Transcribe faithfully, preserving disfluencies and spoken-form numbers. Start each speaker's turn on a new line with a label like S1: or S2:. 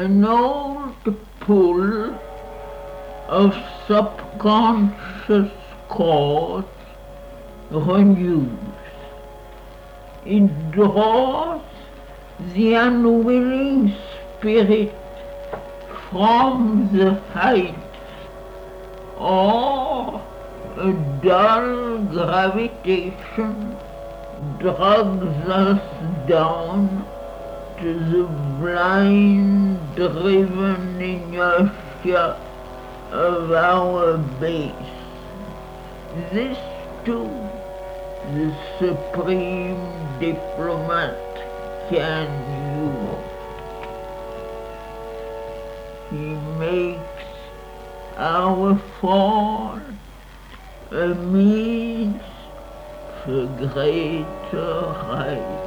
S1: an old pull of subconscious cause renewed. It draws the unwilling spirit from the heights, or a dull gravitation drags us down to the blind driven inertia of our base. This too the supreme diplomat can use. He makes our fall a means for greater heights.